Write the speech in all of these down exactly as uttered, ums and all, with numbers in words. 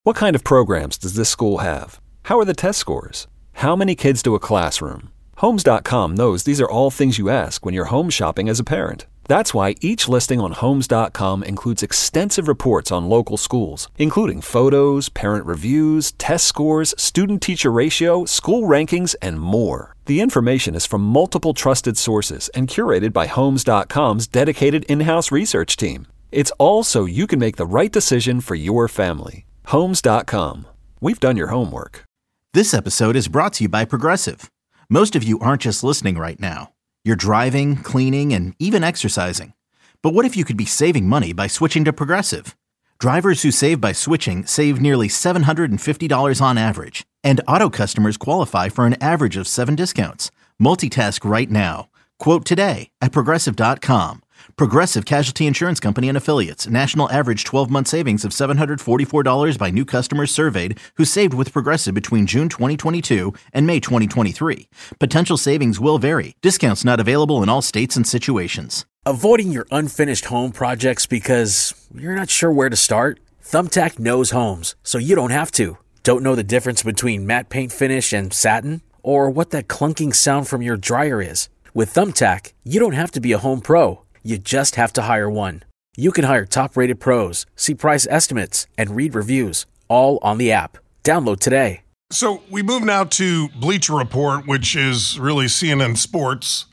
What kind of programs does this school have? How are the test scores? How many kids do a classroom? Homes dot com knows these are all things you ask when you're home shopping as a parent. That's why each listing on Homes dot com includes extensive reports on local schools, including photos, parent reviews, test scores, student-teacher ratio, school rankings, and more. The information is from multiple trusted sources and curated by Homes dot com's dedicated in-house research team. It's all so you can make the right decision for your family. Homes dot com. We've done your homework. This episode is brought to you by Progressive. Most of you aren't just listening right now. You're driving, cleaning, and even exercising. But what if you could be saving money by switching to Progressive? Drivers who save by switching save nearly seven hundred fifty dollars on average. And auto customers qualify for an average of seven discounts. Multitask right now. Quote today at Progressive dot com. Progressive Casualty Insurance Company and Affiliates. National average twelve-month savings of seven hundred forty-four dollars by new customers surveyed who saved with Progressive between June twenty twenty-two and May twenty twenty-three. Potential savings will vary. Discounts not available in all states and situations. Avoiding your unfinished home projects because you're not sure where to start? Thumbtack knows homes, so you don't have to. Don't know the difference between matte paint finish and satin? Or what that clunking sound from your dryer is? With Thumbtack, you don't have to be a home pro. You just have to hire one. You can hire top-rated pros, see price estimates, and read reviews, all on the app. Download today. So we move now to Bleacher Report, which is really C N N Sports.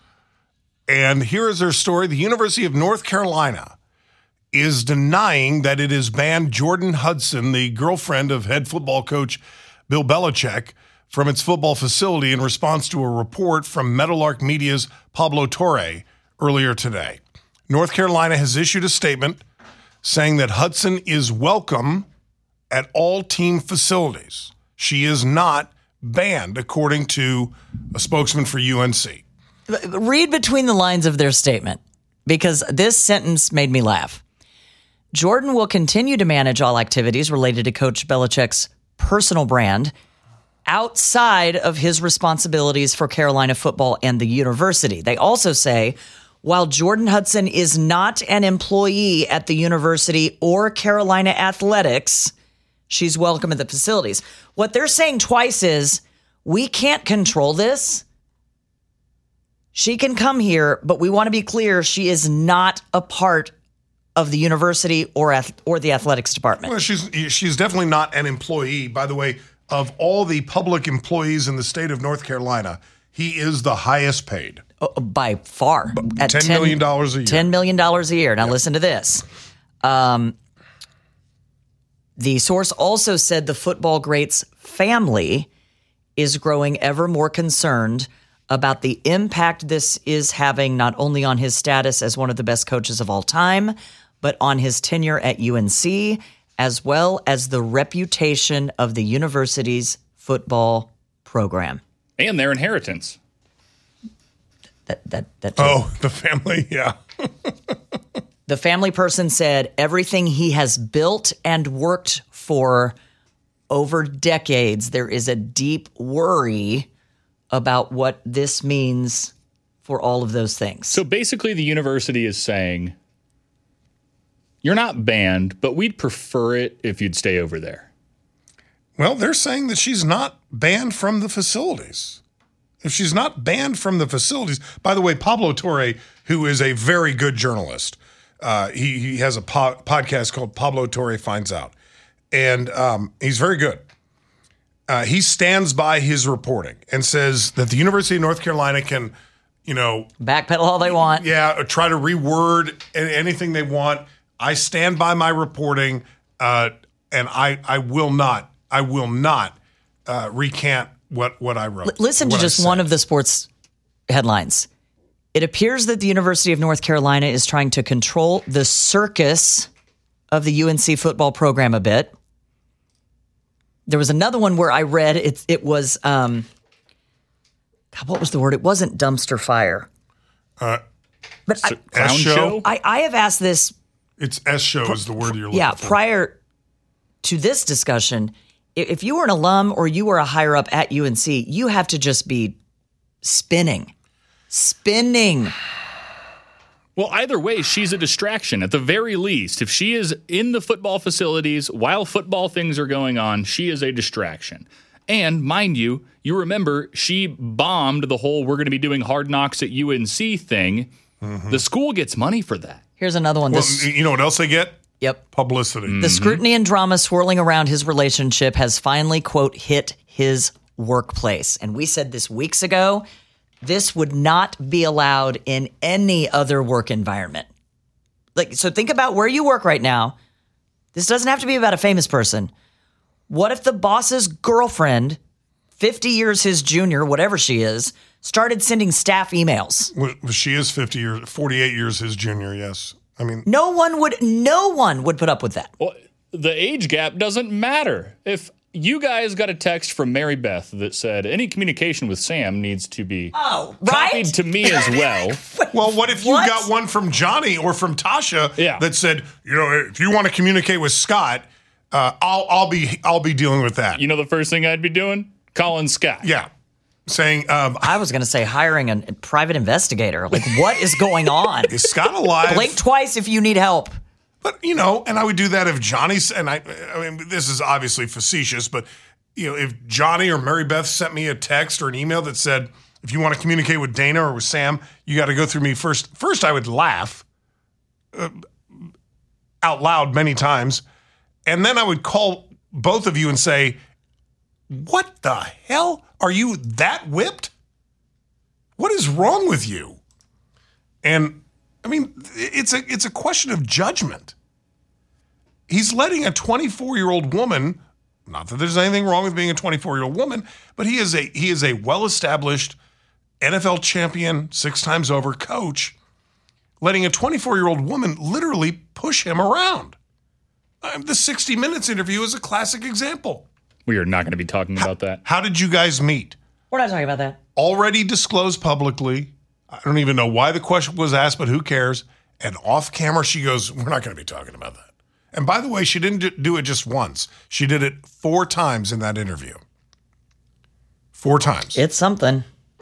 And here is their story. The University of North Carolina is denying that it has banned Jordan Hudson, the girlfriend of head football coach Bill Belichick, from its football facility in response to a report from Meadowlark Media's Pablo Torre earlier today. North Carolina has issued a statement saying that Hudson is welcome at all team facilities. She is not banned, according to a spokesman for U N C. Read between the lines of their statement, because this sentence made me laugh. Jordan will continue to manage all activities related to Coach Belichick's personal brand outside of his responsibilities for Carolina football and the university. They also say, while Jordan Hudson is not an employee at the university or Carolina Athletics, she's welcome at the facilities. What they're saying twice is, we can't control this. She can come here, but we want to be clear, she is not a part of the university or or the athletics department. Well, she's she's definitely not an employee. By the way, of all the public employees in the state of North Carolina, he is the highest paid. Uh, by far. At ten million dollars a year. ten million dollars a year. Now, yep. Listen to this. Um, the source also said the football great's family is growing ever more concerned about the impact this is having not only on his status as one of the best coaches of all time, but on his tenure at U N C, as well as the reputation of the university's football program. And their inheritance. That that that. Oh, the family, yeah. The family person said everything he has built and worked for over decades, there is a deep worry about what this means for all of those things. So basically the university is saying, you're not banned, but we'd prefer it if you'd stay over there. Well, they're saying that she's not banned from the facilities. If she's not banned from the facilities, by the way, Pablo Torre, who is a very good journalist, uh, he, he has a po- podcast called Pablo Torre Finds Out, and um, he's very good. Uh, he stands by his reporting and says that the University of North Carolina can, you know, backpedal all they want. Yeah, or try to reword anything they want. I stand by my reporting, uh, and I, I will not, I will not uh, recant what, what I wrote. L- listen to just one of the sports headlines. It appears that the University of North Carolina is trying to control the circus of the U N C football program a bit. There was another one where I read it. It was, um, God, what was the word? It wasn't dumpster fire. Uh, but I, clown show? I, I have asked this. It's S show is the word you're looking yeah, for. Yeah, prior to this discussion, if you were an alum or you were a higher up at U N C, you have to just be spinning, spinning. Well, either way, she's a distraction. At the very least, if she is in the football facilities while football things are going on, she is a distraction. And mind you, you remember she bombed the whole we're going to be doing Hard Knocks at U N C thing. Mm-hmm. The school gets money for that. Here's another one. Well, This, you know what else they get? yep. Publicity. Mm. The scrutiny and drama swirling around his relationship has finally, quote, hit his workplace. And we said this weeks ago, this would not be allowed in any other work environment. Like, so think about where you work right now. This doesn't have to be about a famous person. What if the boss's girlfriend, fifty years his junior, whatever she is, started sending staff emails? Well, she is fifty years, forty-eight years his junior, yes. I mean, No one would, no one would put up with that. Well, the age gap doesn't matter. If you guys got a text from Mary Beth that said any communication with Sam needs to be Oh, right? copied to me as well. well, what if you What? got one from Johnny or from Tasha Yeah. that said, you know, if you want to communicate with Scott, uh, I'll I'll be I'll be dealing with that. You know the first thing I'd be doing? Calling Scott. Yeah, saying, um, I was going to say hiring a, a private investigator. Like, what is going on? is Scott alive? Blink twice if you need help. But, you know, and I would do that if Johnny's, and I, I mean, this is obviously facetious, but, you know, if Johnny or Mary Beth sent me a text or an email that said, if you want to communicate with Dana or with Sam, you got to go through me first. First, I would laugh uh, out loud many times. And then I would call both of you and say, what the hell? Are you that whipped? What is wrong with you? And I mean, it's a it's a question of judgment. He's letting a twenty-four-year-old woman, not that there's anything wrong with being a twenty-four-year-old woman, but he is a he is a well-established N F L champion, six times over coach, letting a twenty-four-year-old woman literally push him around. Um, the sixty minutes interview is a classic example. We are not going to be talking about that. How did you guys meet? We're not talking about that. Already disclosed publicly. I don't even know why the question was asked, but who cares? And off camera, she goes, we're not going to be talking about that. And by the way, she didn't do it just once. She did it four times in that interview. Four times. It's something.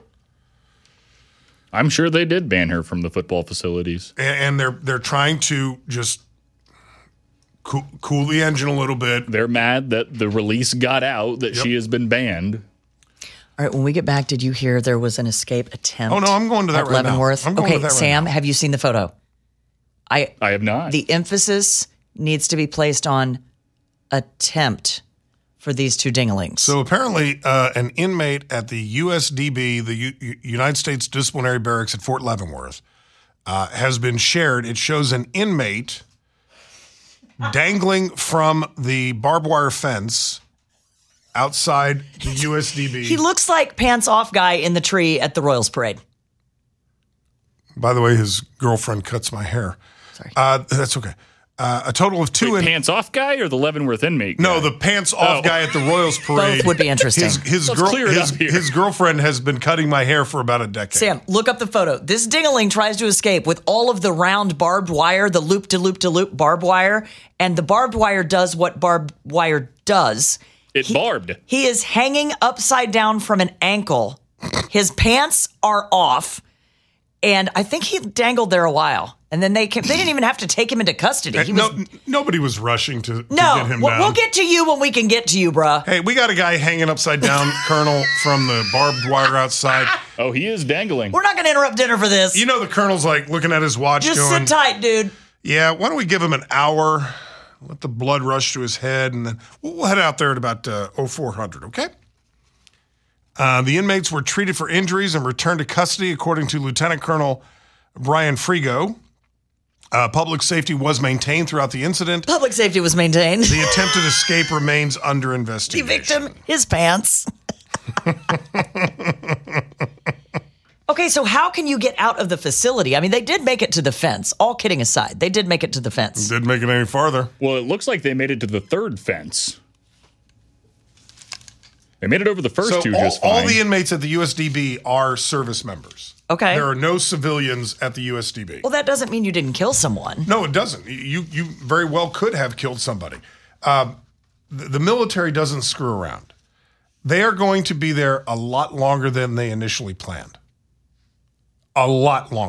I'm sure they did ban her from the football facilities. And, and they're they're trying to just cool, cool the engine a little bit. They're mad that the release got out that Yep. she has been banned. All right, when we get back, did you hear there was an escape attempt? Oh, no, I'm going to that at right now. Leavenworth? I'm going okay, to that right Sam, now. have you seen the photo? I I have not. the emphasis needs to be placed on attempt for these two dinglings. So apparently, uh, an inmate at the U S D B, the U- United States Disciplinary Barracks at Fort Leavenworth, uh, has been shared. It shows an inmate dangling from the barbed wire fence outside the U S D B. He looks like pants off guy in the tree at the Royals Parade. By the way, his girlfriend cuts my hair. Sorry. Uh, that's okay. Uh, a total of two. Wait, in- pants off guy or the Leavenworth inmate? no, guy? the pants off Oh. guy at the Royals Parade. Both would be interesting. His his, Let's girl, clear it his, up here. his girlfriend has been cutting my hair for about a decade. Sam, look up the photo. This dingling tries to escape with all of the round barbed wire, the loop to loop to loop barbed wire, and the barbed wire does what barbed wire does. It barbed. He is hanging upside down from an ankle. His pants are off, and I think he dangled there a while. And then they came, they didn't even have to take him into custody. He no, was, n- nobody was rushing to, to no, get him we'll, down. we'll get to you when we can get to you, bruh. Hey, we got a guy hanging upside down, Colonel, from the barbed wire outside. Oh, he is dangling. We're not going to interrupt dinner for this. You know the Colonel's like looking at his watch Just going, sit tight, dude. yeah, why don't we give him an hour, let the blood rush to his head, and then we'll, we'll head out there at about uh, oh four hundred, okay? Uh, the inmates were treated for injuries and returned to custody, according to Lieutenant Colonel Brian Frigo. Uh, public safety was maintained throughout the incident. Public safety was maintained. The attempted escape remains under The investigation. victim, his pants. Okay, so how can you get out of the facility? I mean, they did make it to the fence. All kidding aside, they did make it to the fence. Didn't make it any farther. Well, it looks like they made it to the third fence. They made it over the first So two all, just fine. all the inmates at the U S D B are service members. Okay. There are no civilians at the U S D B. Well, that doesn't mean you didn't kill someone. No, it doesn't. You you very well could have killed somebody. Um, the, the military doesn't screw around. They are going to be there a lot longer than they initially planned. A lot longer.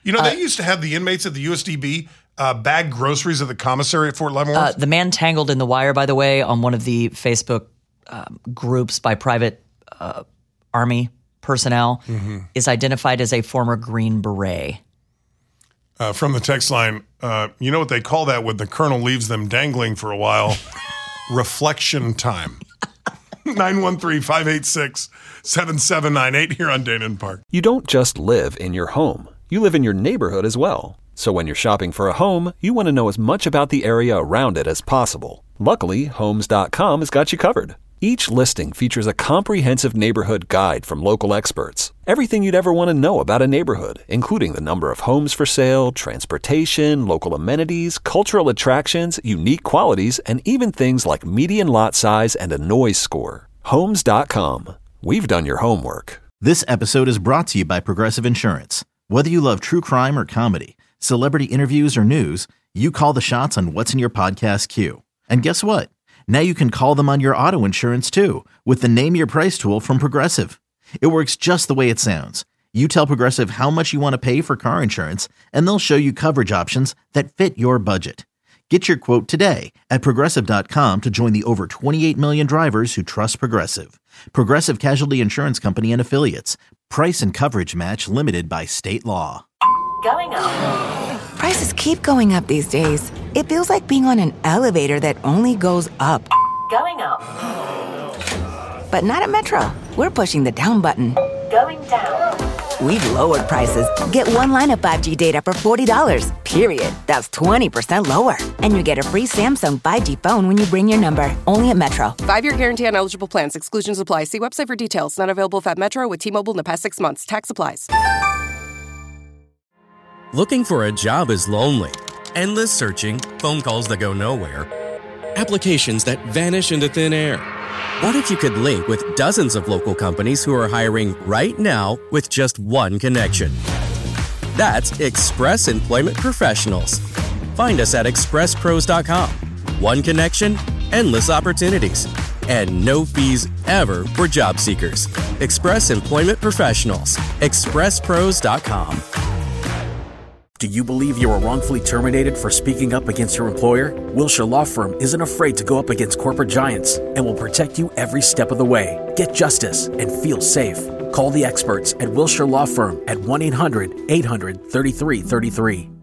You know, they uh, used to have the inmates at the U S D B uh, bag groceries at the commissary at Fort Leavenworth. Uh, the man tangled in the wire, by the way, on one of the Facebook uh, groups by private uh, Army personnel, mm-hmm. is identified as a former Green Beret. Uh, from the text line, uh, you know what they call that when the colonel leaves them dangling for a while? Reflection time. nine one three, five eight six, seven seven nine eight here on Dana and Park. You don't just live in your home. You live in your neighborhood as well. So when you're shopping for a home, you want to know as much about the area around it as possible. Luckily, Homes dot com has got you covered. Each listing features a comprehensive neighborhood guide from local experts. Everything you'd ever want to know about a neighborhood, including the number of homes for sale, transportation, local amenities, cultural attractions, unique qualities, and even things like median lot size and a noise score. Homes dot com. We've done your homework. This episode is brought to you by Progressive Insurance. Whether you love true crime or comedy, celebrity interviews or news, you call the shots on what's in your podcast queue. And guess what? Now you can call them on your auto insurance too with the Name Your Price tool from Progressive. It works just the way it sounds. You tell Progressive how much you want to pay for car insurance, and they'll show you coverage options that fit your budget. Get your quote today at Progressive dot com to join the over twenty-eight million drivers who trust Progressive. Progressive Casualty Insurance Company and Affiliates. Price and coverage match limited by state law. Going up. Prices keep going up these days. It feels like being on an elevator that only goes up. Going up. But not at Metro. We're pushing the down button. Going down. We've lowered prices. Get one line of five G data for forty dollars, period. That's twenty percent lower. And you get a free Samsung five G phone when you bring your number. Only at Metro. Five-year guarantee on eligible plans. Exclusions apply. See website for details. Not available at Metro with T-Mobile in the past six months. Tax applies. Looking for a job is lonely. Endless searching, phone calls that go nowhere, applications that vanish into thin air. What if you could link with dozens of local companies who are hiring right now with just one connection? That's Express Employment Professionals. Find us at express pros dot com. One connection, endless opportunities, and no fees ever for job seekers. Express Employment Professionals. express pros dot com. Do you believe you were wrongfully terminated for speaking up against your employer? Wilshire Law Firm isn't afraid to go up against corporate giants and will protect you every step of the way. Get justice and feel safe. Call the experts at Wilshire Law Firm at one eight hundred eight hundred thirty-three thirty-three.